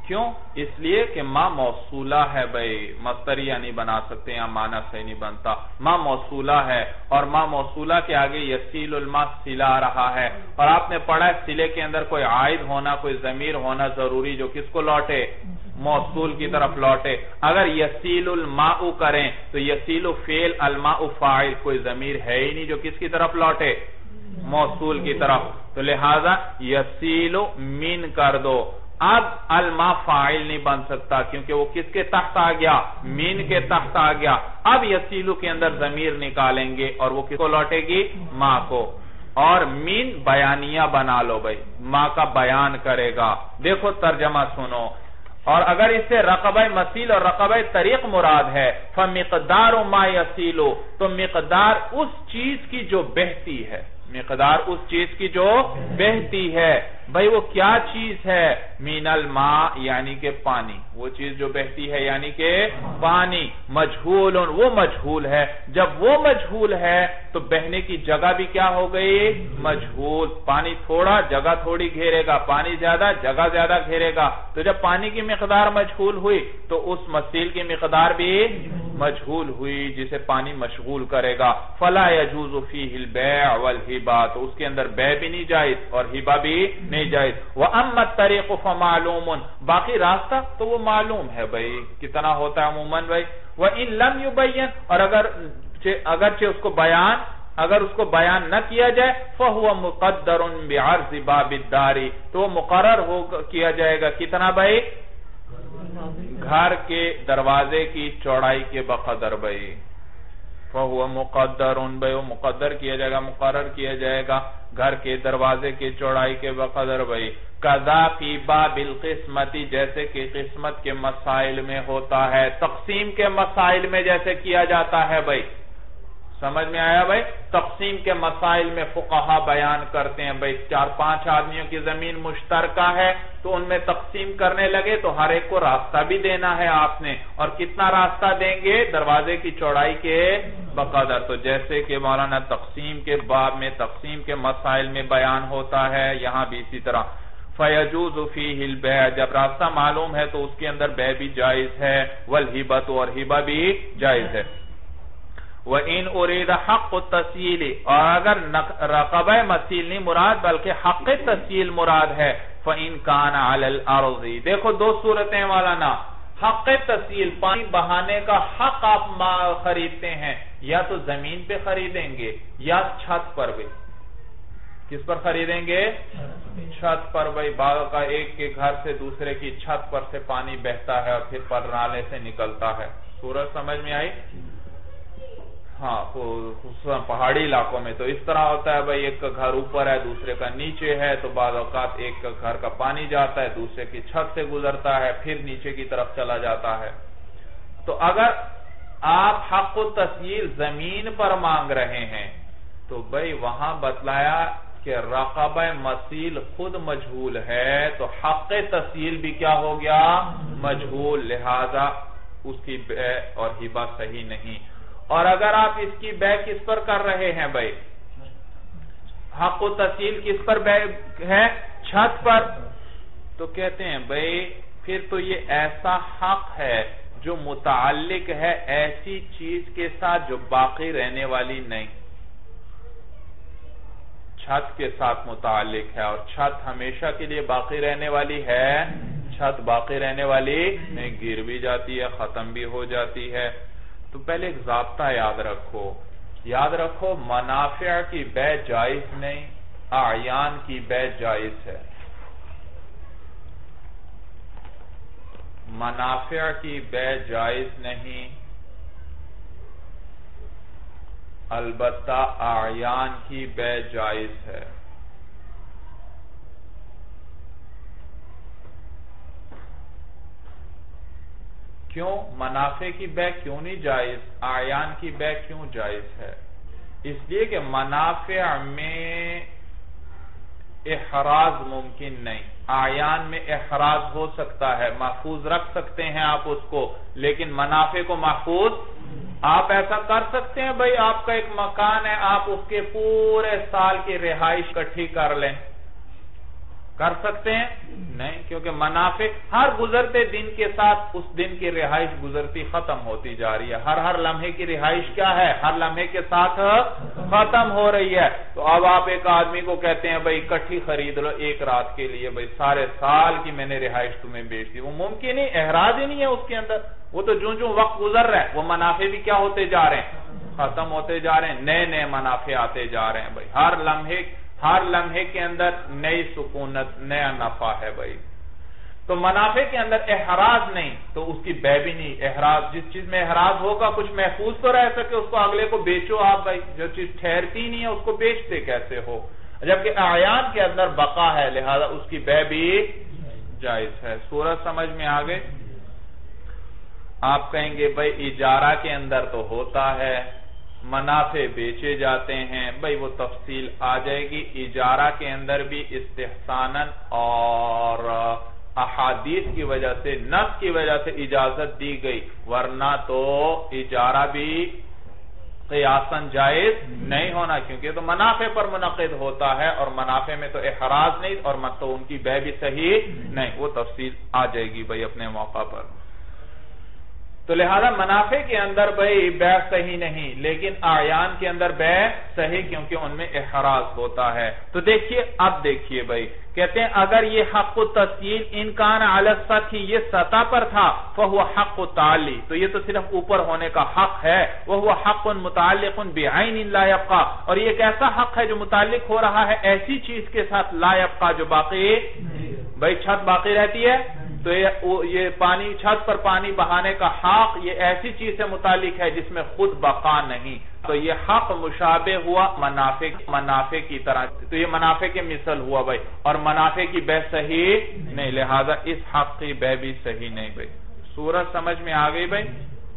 کیوں؟ اس لیے کہ ما موصولہ ہے بھائی، مصدریہ نہیں بنا سکتے، یا معنی صحیح نہیں بنتا، ما موصولہ ہے، اور ما موصولہ کے آگے یسیل الماء صلہ آ رہا ہے، اور آپ نے پڑھا ہے صلے کے اندر کوئی عائد ہونا، کوئی ضمیر ہونا ضروری جو کس کو لوٹے؟ موصول کی طرف لوٹے۔ اگر یسیل الماء کریں تو یسیل فعل، الماء فاعل، کوئی ضمیر ہے ہی نہیں جو کس کی طرف لوٹے؟ موصول کی طرف، تو لہذا یسیل من کر دو۔ اب الماء فاعل نہیں بن سکتا کیونکہ وہ کس کے تحت آ گیا؟ مین کے تحت آ گیا۔ اب یسیلو کے اندر ضمیر نکالیں گے اور وہ کس کو لوٹے گی؟ ما کو، اور مین بیانیہ بنا لو بھائی، ما کا بیان کرے گا۔ دیکھو ترجمہ سنو، اور اگر اس سے رقبہ مسیل اور رقبہ طریق مراد ہے فمقدار ما یسیلو، تو مقدار اس چیز کی جو بہتی ہے، مقدار اس چیز کی جو بہتی ہے، بھئی وہ کیا چیز ہے؟ من الماء یعنی کہ پانی، وہ چیز جو بہتی ہے یعنی کہ پانی، مجہول، وہ مجہول ہے۔ جب وہ مجہول ہے تو بہنے کی جگہ بھی کیا ہو گئی؟ مجہول۔ پانی تھوڑا جگہ تھوڑی گھیرے گا، پانی زیادہ جگہ زیادہ گھیرے گا، تو جب پانی کی مقدار مجہول ہوئی تو اس مسیل کی مقدار بھی مجہول ہوئی جسے پانی مشغول کرے گا۔ فلا يجوز فيه البيع والهبہ، تو اس کے اندر بیع بھی نہیں جائز اور ہبہ بھی نہیں جائز۔ وَأَمَّا الطَّرِيقُ فَمَعْلُومٌ، باقی راستہ تو وہ معلوم ہے بھئی، کتنا ہوتا ہے عموماً بھئی۔ وَإِن لَمْ يُبَيَّن، اور اگرچہ اس کو بیان نہ کیا جائے فَهُوَ مُقَدَّرٌ بِعَرْضِ بَابِ الدَّارِ، تو وہ مقرر کیا جائے گا کتنا بھئی؟ گھر کے دروازے کی چوڑائی کے بقدر بھئی، فَهُوَ مُقَدَّرٌ، بھئی وہ مقدر کیا جائے گا، مقرر کیا جائے گا گھر کے دروازے کی چوڑائی کے بقدر بھئی۔ قَذَا فِي بَابِ الْقِسْمَةِ، جیسے کہ قسمت کے مسائل میں ہوتا ہے، تقسیم کے مسائل میں جیسے کیا جاتا ہے بھئی، سمجھ میں آیا بھئی؟ تقسیم کے مسائل میں فقہا بیان کرتے ہیں بھئی 4-5 آدمیوں کی زمین مشترکہ ہے، تو ان میں تقسیم کرنے لگے تو ہر ایک کو راستہ بھی دینا ہے آپ نے، اور کتنا راستہ دیں گے؟ دروازے کی چوڑائی کے بقدر۔ تو جیسے کہ مولانا تقسیم کے باب میں تقسیم کے مسائل میں بیان ہوتا ہے، یہاں بھی اسی طرح فَيَجُوزُ فِيهِ الْبَيْعُ، جب راستہ معلوم ہے تو اس کے اندر بیع بھی جائز ہے، وَالْهِبَةُ، اور ہبہ بھی جائز ہے۔ وَإِنْ أُرِيدَ حَقُّ التَّسْيِيلِ، اور اگر رقبہ مسیل نہیں مراد بلکہ حق تسیل مراد ہے، فَإِنْ كَانَ عَلَى الْأَرْضِ، دیکھو دو صورتیں والانا، حق تسیل پانی بہانے کا حق آپ خریدتے ہیں، یا تو زمین پہ خریدیں گے یا چھت پر بھی۔ کس پر خریدیں گے؟ چھت پر بھئی، باغ کا ایک کے گھر سے دوسرے کی چھت پر سے پانی بہتا ہے اور پھر پر نالے سے نکلتا ہے، صورت سمجھ میں آئی؟ ہاں، خصوصاً پہاڑی علاقوں میں تو اس طرح ہوتا ہے بھئی، ایک کا گھر اوپر ہے دوسرے کا نیچے ہے، تو بعض اوقات ایک کا گھر کا پانی جاتا ہے دوسرے کی چھت سے گزرتا ہے پھر نیچے کی طرف چلا جاتا ہے۔ تو اگر آپ حق و تسیل زمین پر مانگ رہے ہیں تو بھئی وہاں بتلایا کہ رقبہ مسیل خود مجہول ہے، تو حق تسیل بھی کیا ہو گیا؟ مجہول، لہذا اس کی بیع اور ہبہ صحیح نہیں۔ اور اگر آپ اس کی بیع کس پر کر رہے ہیں بھئی؟ حق و تسیل کس پر بیع ہے؟ چھت پر، تو کہتے ہیں بھئی پھر تو یہ ایسا حق ہے جو متعلق ہے ایسی چیز کے ساتھ جو باقی رہنے والی نہیں، چھت کے ساتھ متعلق ہے، اور چھت ہمیشہ کے لیے باقی رہنے والی ہے؟ چھت باقی رہنے والی نہیں، گر بھی جاتی ہے، ختم بھی ہو جاتی ہے۔ تو پہلے ایک ضابطہ یاد رکھو، منافع کی بیع جائز نہیں، اعیان کی بیع جائز ہے۔ منافع کی بیع جائز نہیں، البتہ اعیان کی بیع جائز ہے۔ کیوں منافع کی بیع کیوں نہیں جائز، اعیان کی بیع کیوں جائز ہے؟ اس لیے کہ منافع میں احراز ممکن نہیں، اعیان میں احراز ہو سکتا ہے، محفوظ رکھ سکتے ہیں آپ اس کو، لیکن منافع کو محفوظ آپ ایسا کر سکتے ہیں بھئی آپ کا ایک مکان ہے، آپ اس کے پورے سال کی رہائش اکٹھی کر لیں، کر سکتے ہیں؟ نہیں، کیونکہ منافع ہر گزرتے دن کے ساتھ اس دن کی رہائش گزرتی ختم ہوتی جا رہی ہے. ہر لمحے کی رہائش کیا ہے؟ ہر لمحے کے ساتھ ختم ہو رہی ہے. تو اب آپ ایک آدمی کو کہتے ہیں بھائی اکٹھی خرید لو ایک رات کے لیے، بھائی سارے سال کی میں نے رہائش تمہیں بیچ دی، وہ ممکن ہی احراز ہی نہیں ہے اس کے اندر. وہ تو جو وقت گزر رہا ہے وہ منافع بھی کیا ہوتے جا رہے ہیں؟ ختم ہوتے جا رہے ہیں، نئے منافع آتے جا رہے ہیں. بھائی ہر لمحے کے اندر نئی سکونت، نیا نفع ہے بھائی. تو منافع کے اندر احراز نہیں تو اس کی بے بھی نہیں. احراز، جس چیز میں احراز ہوگا کچھ محفوظ تو رہ سکے، اس کو اگلے کو بیچو آپ بھائی. جو چیز ٹھہرتی نہیں ہے اس کو بیچتے کیسے ہو؟ جبکہ اعیان کے اندر بقا ہے، لہذا اس کی بے بھی جائز ہے. سورج سمجھ میں آگے؟ آپ کہیں گے بھائی اجارہ کے اندر تو ہوتا ہے، منافع بیچے جاتے ہیں. بھائی وہ تفصیل آ جائے گی. اجارہ کے اندر بھی استحساناً اور احادیث کی وجہ سے، نص کی وجہ سے اجازت دی گئی، ورنہ تو اجارہ بھی قیاساً جائز نہیں ہونا، کیونکہ تو منافع پر منعقد ہوتا ہے اور منافع میں تو احراز نہیں اور تو ان کی بے بھی صحیح نہیں. وہ تفصیل آ جائے گی بھائی اپنے موقع پر. تو لہذا منافع کے اندر بھائی بیع صحیح نہیں، لیکن اعیان کے اندر بیع صحیح، کیونکہ ان میں احراز ہوتا ہے. تو اب دیکھیے بھائی کہتے ہیں اگر یہ حق التسییل ان کان علی السطح، یہ سطح پر تھا، فهو حق التعلی، تو یہ تو صرف اوپر ہونے کا حق ہے. وهو حق متعلق بعین لا يبقى، اور یہ ایک ایسا حق ہے جو متعلق ہو رہا ہے ایسی چیز کے ساتھ لا يبقى، جو باقی، بھائی چھت باقی رہتی ہے تو یہ پانی، چھت پر پانی بہانے کا حق یہ ایسی چیز سے متعلق ہے جس میں خود بقا نہیں. تو یہ حق مشابہ ہوا منافع کی طرح، تو یہ منافع کے مثل ہوا بھائی، اور منافع کی بے صحیح نہیں، لہذا اس حق کی بے بھی صحیح نہیں بھائی. سورج سمجھ میں آ گئی بھائی؟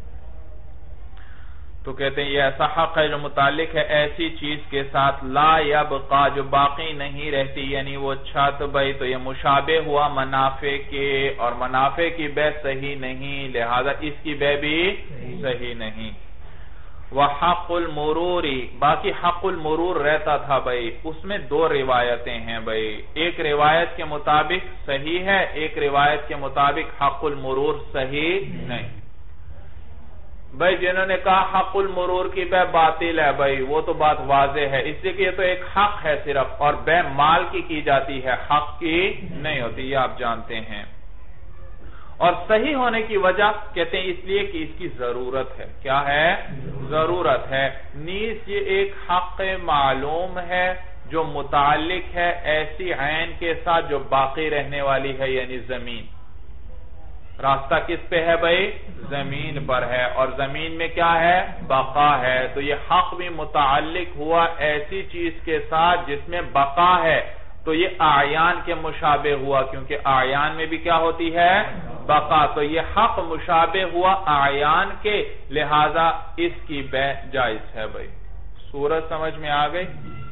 تو کہتے ہیں یہ ایسا حق ہے جو متعلق ہے ایسی چیز کے ساتھ لا یبقا، جو باقی نہیں رہتی، یعنی وہ چھت بھائی، تو یہ مشابہ ہوا منافع کے، اور منافع کی بے صحیح نہیں، لہذا اس کی بے بھی صحیح نہیں. وحق المرور، باقی حق المرور رہتا تھا بھائی، اس میں دو روایتیں ہیں بھائی. ایک روایت کے مطابق صحیح ہے، ایک روایت کے مطابق حق المرور صحیح نہیں. بھائی جنہوں نے کہا حق المرور کی بے باطل ہے بھائی، وہ تو بات واضح ہے، اس لیے کہ یہ تو ایک حق ہے صرف، اور بے مال کی جاتی ہے، حق کی نہیں ہوتی، یہ آپ جانتے ہیں. اور صحیح ہونے کی وجہ کہتے ہیں اس لیے کہ اس کی ضرورت ہے. کیا ہے؟ ضرورت ہے. نیز یہ ایک حق معلوم ہے جو متعلق ہے ایسی عین کے ساتھ جو باقی رہنے والی ہے، یعنی زمین. راستہ کس پہ ہے بھائی؟ زمین پر ہے، اور زمین میں کیا ہے؟ بقا ہے. تو یہ حق بھی متعلق ہوا ایسی چیز کے ساتھ جس میں بقا ہے، تو یہ اعیان کے مشابہ ہوا، کیونکہ اعیان میں بھی کیا ہوتی ہے؟ بقا. تو یہ حق مشابہ ہوا اعیان کے، لہذا اس کی بے جائز ہے بھائی. سورج سمجھ میں آ گئی؟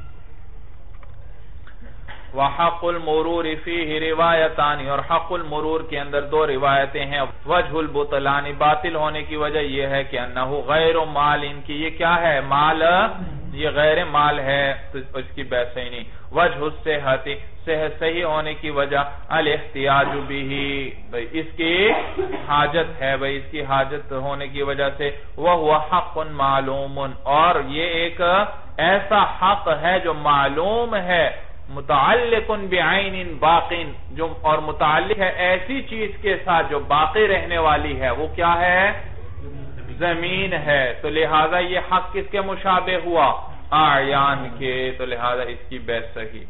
وحق المرور فیہ روایتان، اور حق المرور کے اندر دو روایتیں ہیں. وجہ البطلان، باطل ہونے کی وجہ یہ ہے کہ انہ غیر مال، ان کی یہ کیا ہے؟ مال، یہ غیر مال ہے، تو اس کی بے صحیح نہیں. وجہ الصحت، صحیح ہونے کی وجہ الاحتیاج بہ، بھئی اس کی حاجت ہے بھئی، اس کی حاجت ہونے کی وجہ سے. وہو حق معلوم، اور یہ ایک ایسا حق ہے جو معلوم ہے، متعلق بعین باقین، جو اور متعلق ہے ایسی چیز کے ساتھ جو باقی رہنے والی ہے. وہ کیا ہے؟ زمین ہے. تو لہذا یہ حق کس کے مشابہ ہوا؟ اعیان کے، تو لہذا اس کی بے صحیح.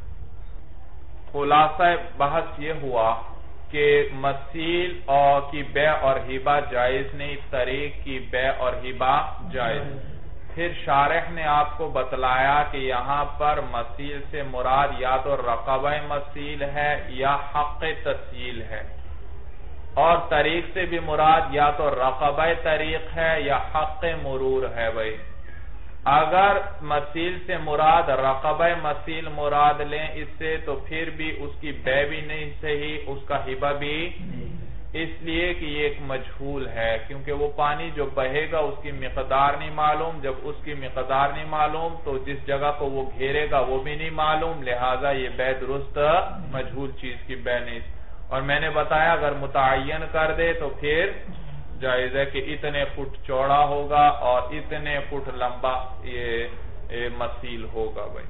خلاصہ بحث یہ ہوا کہ مثیل کی بے اور ہبہ جائز نہیں، طریق کی بے اور ہبہ جائز. پھر شارح نے آپ کو بتلایا کہ یہاں پر مثیل سے مراد یا تو رقبہ مثیل ہے یا حق تسییل ہے، اور طریق سے بھی مراد یا تو رقبہ طریق ہے یا حق مرور ہے بھائی. اگر مثیل سے مراد رقبہ مثیل مراد لیں اس سے، تو پھر بھی اس کی بے بھی نہیں صحیح، اس کا ہبہ بھی اس لیے کہ یہ ایک مجہول ہے، کیونکہ وہ پانی جو بہے گا اس کی مقدار نہیں معلوم، جب اس کی مقدار نہیں معلوم تو جس جگہ کو وہ گھیرے گا وہ بھی نہیں معلوم، لہٰذا یہ بے درست مجہول چیز کی بے نہیں۔ اور میں نے بتایا اگر متعین کر دے تو پھر جائز ہے کہ اتنے فٹ چوڑا ہوگا اور اتنے فٹ لمبا یہ مسیل ہوگا بھائی۔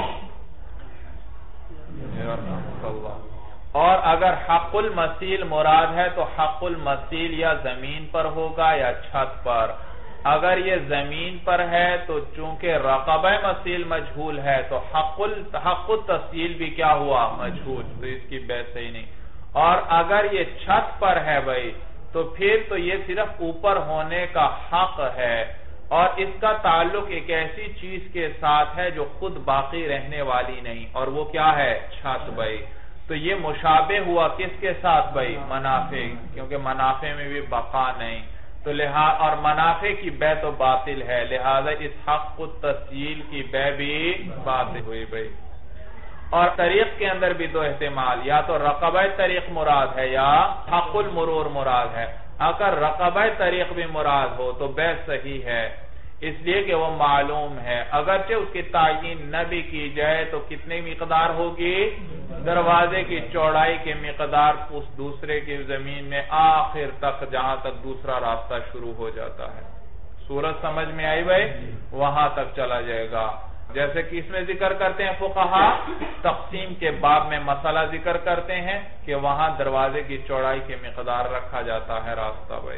اور اگر حق المسیل مراد ہے تو حق المسیل یا زمین پر ہوگا یا چھت پر۔ اگر یہ زمین پر ہے تو چونکہ رقبہ مسیل مجہول ہے تو حق التسیل بھی کیا ہوا؟ مجہول، تو اس کی بے صحیح نہیں۔ اور اگر یہ چھت پر ہے بھائی تو پھر تو یہ صرف اوپر ہونے کا حق ہے، اور اس کا تعلق ایک ایسی چیز کے ساتھ ہے جو خود باقی رہنے والی نہیں، اور وہ کیا ہے؟ چھت بھائی۔ تو یہ مشابہ ہوا کس کے ساتھ بھائی؟ منافع، کیونکہ منافع میں بھی بقا نہیں، تو اور منافع کی بے تو باطل ہے، لہذا اس حق التسیل کی بے بھی باطل ہوئی بھائی۔ اور طریق کے اندر بھی دو احتمال، یا تو رقبہ طریق مراد ہے یا حق المرور مراد ہے۔ اگر رقبہ طریق بھی مراد ہو تو بے صحیح ہے، اس لیے کہ وہ معلوم ہے، اگرچہ اس کی تعین نہ بھی کی جائے تو کتنی مقدار ہوگی؟ دروازے کی چوڑائی کی مقدار اس دوسرے کی زمین میں آخر تک جہاں تک دوسرا راستہ شروع ہو جاتا ہے۔ صورت سمجھ میں آئی بھائی؟ وہاں تک چلا جائے گا، جیسے کہ اس میں ذکر کرتے ہیں فقہا، تقسیم کے باب میں مسئلہ ذکر کرتے ہیں کہ وہاں دروازے کی چوڑائی کی مقدار رکھا جاتا ہے راستہ بھائی۔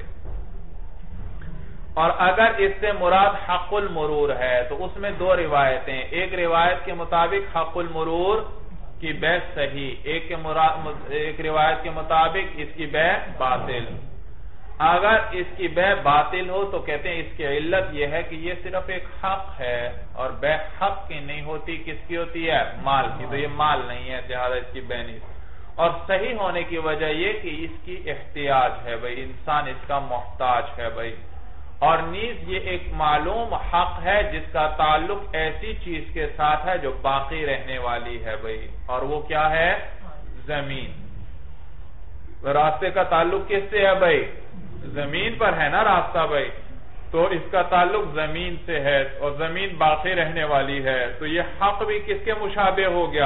اور اگر اس سے مراد حق المرور ہے تو اس میں دو روایتیں، ایک روایت کے مطابق حق المرور کی بے صحیح، ایک روایت کے مطابق اس کی بے باطل۔ اگر اس کی بے باطل ہو تو کہتے ہیں اس کی علت یہ ہے کہ یہ صرف ایک حق ہے، اور بے حق کی نہیں ہوتی، کس کی ہوتی ہے؟ مال کی، تو یہ مال نہیں ہے، لہذا اس کی بے نہیں۔ اور صحیح ہونے کی وجہ یہ کہ اس کی احتیاج ہے بھائی، انسان اس کا محتاج ہے بھائی، اور نیز یہ ایک معلوم حق ہے جس کا تعلق ایسی چیز کے ساتھ ہے جو باقی رہنے والی ہے بھائی، اور وہ کیا ہے؟ زمین۔ راستے کا تعلق کس سے ہے بھائی؟ زمین پر ہے نا راستہ بھائی، تو اس کا تعلق زمین سے ہے، اور زمین باقی رہنے والی ہے، تو یہ حق بھی کس کے مشابہ ہو گیا؟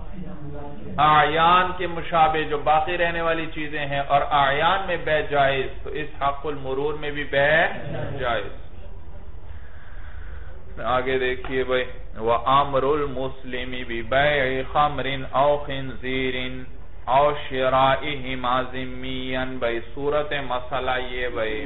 اعیان کے مشابہ، جو باقی رہنے والی چیزیں ہیں، اور اعیان میں بے جائز، تو اس حق المرور میں بھی بے جائز۔ آگے دیکھیے بھائی، وَأَمْرُ الْمُسْلِمِ بِبَيْعِ خَمْرٍ أَوْ خِنْزِيرٍ أَوْ شِرَائِهِمَا ذِمِّيًّا۔ بھائی صورت مسئلہ یہ بھائی،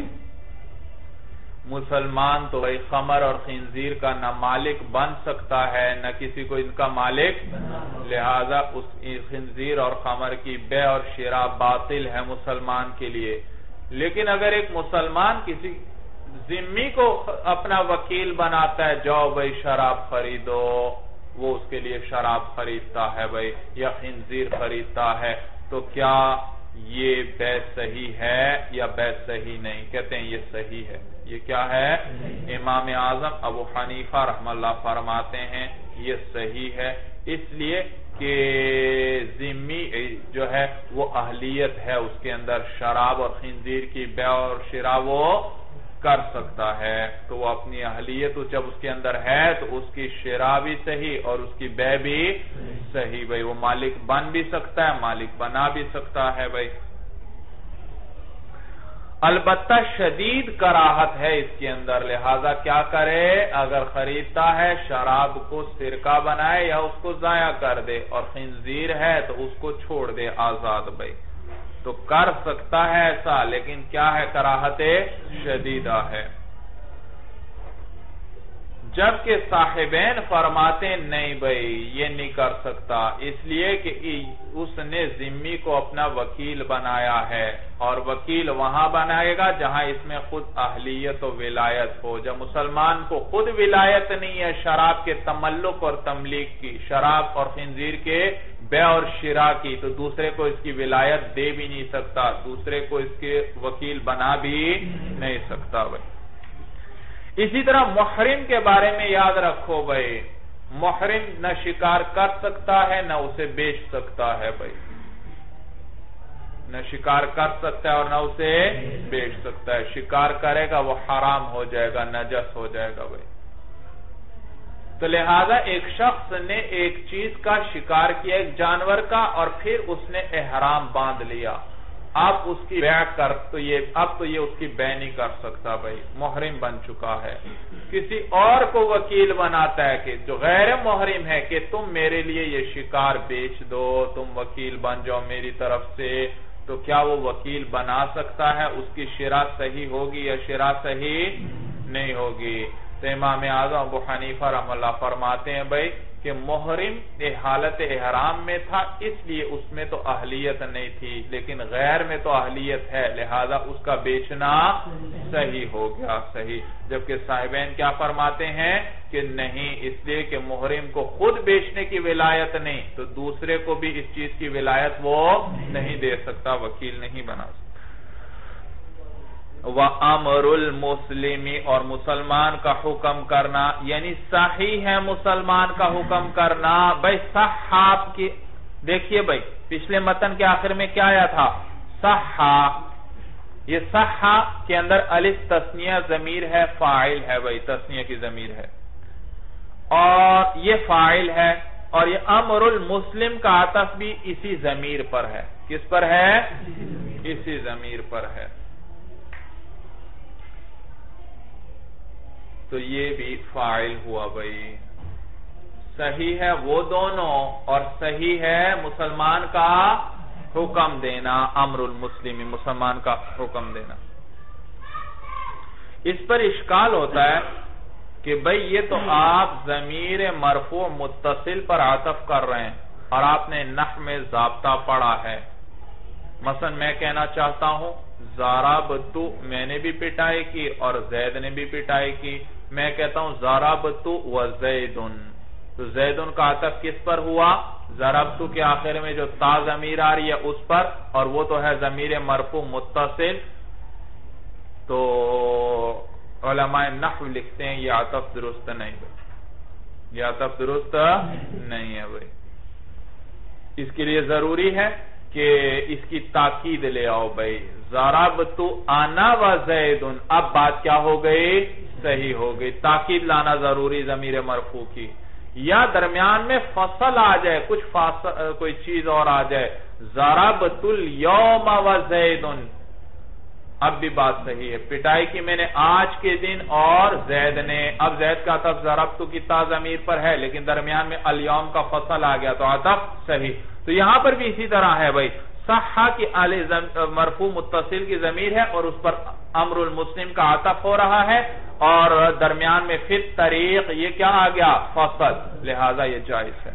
مسلمان تو بھائی خمر اور خنزیر کا نہ مالک بن سکتا ہے نہ کسی کو ان کا مالک، لہذا اس خنزیر اور خمر کی بے اور شراء باطل ہے مسلمان کے لیے۔ لیکن اگر ایک مسلمان کسی ذمی کو اپنا وکیل بناتا ہے، جاؤ بھائی شراب خریدو، وہ اس کے لیے شراب خریدتا ہے بھائی، یا خنزیر خریدتا ہے، تو کیا یہ بے صحیح ہے یا بے صحیح نہیں؟ کہتے ہیں یہ صحیح ہے۔ یہ کیا ہے؟ امام اعظم ابو حنیفہ رحمہ اللہ فرماتے ہیں یہ صحیح ہے، اس لیے کہ ذمی جو ہے وہ اہلیت ہے اس کے اندر، شراب اور خنزیر کی بے اور شراء وہ کر سکتا ہے، تو وہ اپنی اہلیت جب اس کے اندر ہے تو اس کی شراء بھی صحیح اور اس کی بے بھی صحیح بھائی، وہ مالک بن بھی سکتا ہے، مالک بنا بھی سکتا ہے بھائی۔ البتہ شدید کراہت ہے اس کے اندر، لہذا کیا کرے؟ اگر خریدتا ہے شراب کو سرکہ بنائے یا اس کو ضائع کر دے، اور خنزیر ہے تو اس کو چھوڑ دے آزاد بھائی، تو کر سکتا ہے ایسا، لیکن کیا ہے؟ کراہت شدیدہ ہے۔ جبکہ صاحبین فرماتے نہیں بھائی یہ نہیں کر سکتا، اس لیے کہ اس نے ذمی کو اپنا وکیل بنایا ہے، اور وکیل وہاں بنائے گا جہاں اس میں خود اہلیت و ولایت ہو۔ جب مسلمان کو خود ولایت نہیں ہے شراب کے تملک اور تملیک کی، شراب اور خنزیر کے بے اور شراء کی، تو دوسرے کو اس کی ولایت دے بھی نہیں سکتا، دوسرے کو اس کے وکیل بنا بھی نہیں سکتا بھائی۔ اسی طرح محرم کے بارے میں یاد رکھو بھائی، محرم نہ شکار کر سکتا ہے نہ اسے بیچ سکتا ہے بھائی، نہ شکار کر سکتا ہے اور نہ اسے بیچ سکتا ہے. شکار کرے گا وہ حرام ہو جائے گا, نجس ہو جائے گا بھائی. تو لہذا ایک شخص نے ایک چیز کا شکار کیا, ایک جانور کا, اور پھر اس نے احرام باندھ لیا. اب اس کی بیع کر اب تو یہ اس کی بیع نہیں کر سکتا بھائی, محرم بن چکا ہے. کسی اور کو وکیل بناتا ہے کہ جو غیر محرم ہے کہ تم میرے لیے یہ شکار بیچ دو, تم وکیل بن جاؤ میری طرف سے. تو کیا وہ وکیل بنا سکتا ہے؟ اس کی شرع صحیح ہوگی یا شرع صحیح نہیں ہوگی؟ تو امام اعظم ابو حنیفہ رحمہ اللہ فرماتے ہیں بھائی کہ محرم حالت احرام میں تھا, اس لیے اس میں تو اہلیت نہیں تھی, لیکن غیر میں تو اہلیت ہے, لہذا اس کا بیچنا صحیح ہو گیا. صحیح. جبکہ صاحبین کیا فرماتے ہیں کہ نہیں, اس لیے کہ محرم کو خود بیچنے کی ولایت نہیں, تو دوسرے کو بھی اس چیز کی ولایت وہ نہیں دے سکتا, وکیل نہیں بنا سکتا. وَأَمْرُ الْمُسْلِمِ, اور مسلمان کا حکم کرنا, یعنی صحیح ہے مسلمان کا حکم کرنا. بھائی صحاب کی دیکھیے بھائی, پچھلے متن کے آخر میں کیا آیا تھا؟ صحا. یہ صحا کے اندر الف تثنیہ ضمیر ہے, فاعل ہے بھائی, تثنیہ کی ضمیر ہے, اور یہ فاعل ہے, اور یہ امر المسلم کا عطف بھی اسی ضمیر پر ہے. کس پر ہے؟ اسی ضمیر پر ہے. تو یہ بھی فاعل ہوا بھائی. صحیح ہے وہ دونوں, اور صحیح ہے مسلمان کا حکم دینا, امر المسلم, مسلمان کا حکم دینا. اس پر اشکال ہوتا ہے کہ بھئی یہ تو آپ ضمیر مرفوع متصل پر عطف کر رہے ہیں, اور آپ نے نحو میں ضابطہ پڑھا ہے. مثلا میں کہنا چاہتا ہوں ضربت, میں نے بھی پٹائی کی اور زید نے بھی پٹائی کی. میں کہتا ہوں ضربت وزید, تو زید کا عطف کس پر ہوا؟ ضربت کے آخر میں جو تا ضمیر آ رہی ہے اس پر, اور وہ تو ہے ضمیر مرفوع متصل. تو علماء نحو لکھتے ہیں یہ عطف درست نہیں بھائی, یہ عطف درست نہیں ہے بھائی. اس کے لیے ضروری ہے کہ اس کی تاکید لے آؤ بھائی. ضربت انا وزید, اب بات کیا ہو گئی؟ صحیح ہو گئی. تاکید لانا ضروری ضمیر مرفوع کی. یا درمیان میں فصل آ جائے, کوئی چیز اور آ جائے, ضربت الیوم وزید, اب بھی بات صحیح ہے. پٹائی کی میں نے آج کے دن اور زید نے, اب زید کا عطف ضربت کی تا ضمیر پر ہے, لیکن درمیان میں الیوم کا فصل آ گیا, تو عطف صحیح. تو یہاں پر بھی اسی طرح ہے بھائی, صحا کی مرفوع متصل کی ضمیر ہے, اور اس پر امر المسلم کا عطف ہو رہا ہے, اور درمیان میں فی الطریق یہ کیا آ گیا؟ فصل, لہذا یہ جائز ہے.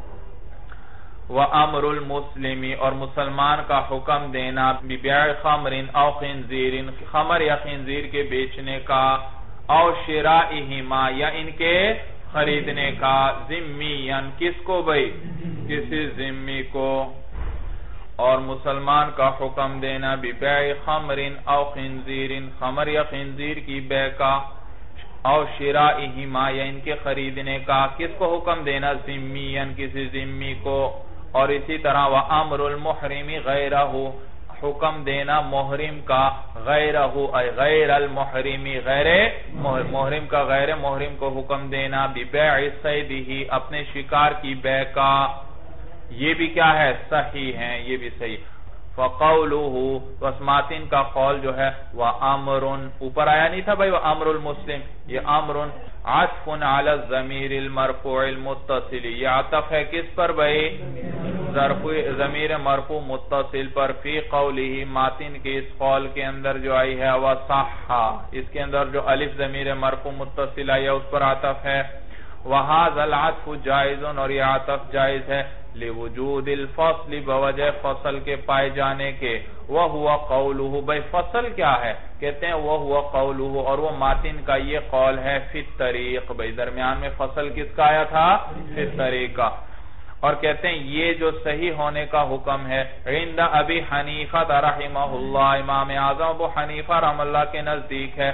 وَأَمْرُ الْمُسْلِمِ, اور مسلمان کا حکم دینا, بِبِيعِ خَمْرٍ أَوْ خِنْزِيرٍ, خمر یا خنزیر کے بیچنے کا, أَوْ شِرَائِهِمَا, یا ان کے خریدنے کا, ذِمِّيًا, کس کو بھئی؟ کسی ذمی کو. اور مسلمان کا حکم دینا, بِبِيعِ خَمْرٍ أَوْ خِنْزِيرٍ, خمر یا خنزیر کی بیع کا, أَوْ شِرَائِهِمَا, یا ان کے خریدنے کا, کس کو حکم دینا؟ ذِمِّيًا, کسی ذمی کو. اور اسی طرح وَأَمْرُ الْمُحْرِمِ غَيْرَهُ, حکم دینا محرم کا, غیرہو اے غیر المحرمی, غیر محرم کا غیر محرم کو حکم دینا, بِبِيعِ صَيْدِهِ, اپنے شکار کی بیع کا. یہ بھی کیا ہے؟ صحیح ہے, یہ بھی صحیح. فَقَوْلُهُ, وَاسْمَاتِن کا قول جو ہے, وَأَمْرٌ, اوپر آیا نہیں تھا بھئی وَأَمْرُ الْمُسْلِمِ, یہ امرٌ عطف علی الضمیر المرفوع المتصل, یہ عطف ہے کس پر بھئی؟ ضمیر مرفوع متصل پر. فی قولہ, ماتن کے اس قول کے اندر جو آئی ہے, وَصَحَّا, اس کے اندر جو الف ضمیر مرفوع متصل آئی ہے اس پر عطف ہے. وَهَذَا الْعَطْفُ جَائِزٌ, اور یہ عطف جائز ہے, لِوُجُودِ الْفَصْلِ, بوجہ فصل کے پائے جانے کے. وَهُوَ قَوْلُهُ, بھئی فصل کیا ہے؟ کہتے ہیں وَهُوَ قَوْلُهُ, اور وہ ماتن کا یہ قول ہے, فِي الطریق, بھئی درمیان میں فصل کس کا آیا تھا؟ فِي الطریق کا. اور کہتے ہیں یہ جو صحیح ہونے کا حکم ہے, عند ابی حنیفہ رحمہ اللہ, امام اعظم ابو حنیفہ رحمہ اللہ کے نزدیک ہے,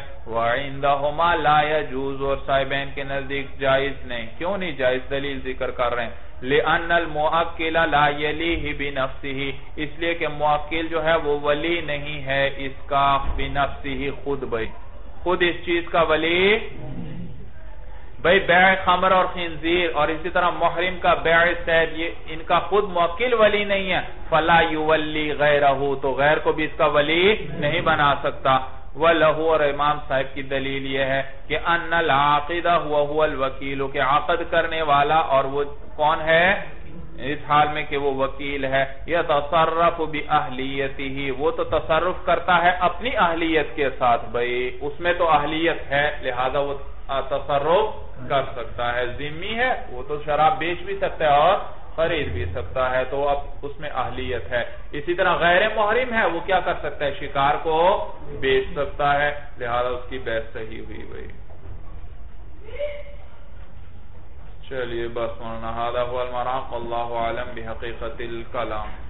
وعندہما لا یجوز, اور صاحبین کے نزدیک جائز نہیں. کیوں نہیں جائز؟ دلیل ذکر کر رہے ہیں, لِأَنَّ الْمُوَكِّلَ لَا يَلِيهِ بِنَفْسِهِ، اس لیے کہ موکل جو ہے وہ ولی نہیں ہے اس کا بِنَفْسِهِ خود بھئی، خود اس چیز کا ولی بھئی بیع خمر اور خنزیر اور اسی طرح محرم کا بیع صید یہ ان کا خود موکل ولی نہیں ہے، فَلَا يُوَلِّي غَيْرَهُ، تو غیر کو بھی اس کا ولی نہیں بنا سکتا۔ وَلَهُ، اور امام صاحب کی دلیل یہ ہے کہ أَنَّ الْعَاقِدَ هُوَ الْوَكِيلُ، کہ عقد کرنے والا اور وہ کون ہے اس حال میں کہ وہ وکیل ہے، يَتَصَرَّفُ بِأَهْلِيَتِهِ، وہ تو تصرف کرتا ہے اپنی اہلیت کے ساتھ، بھئی اس میں تو اہلیت ہے لہذا وہ تصرف کر سکتا ہے، ذمی ہے وہ تو شراب بیچ بھی سکتا ہے اور خرید بھی سکتا ہے، تو اب اس میں اہلیت ہے۔ اسی طرح غیر محرم ہے وہ کیا کر سکتا ہے، شکار کو بیچ سکتا ہے، لہذا اس کی بیع صحیح ہوئی بھئی۔ چلیے بس مولانا، ھذا ھو المراق، واللہ اعلم بحقیقت الکلام۔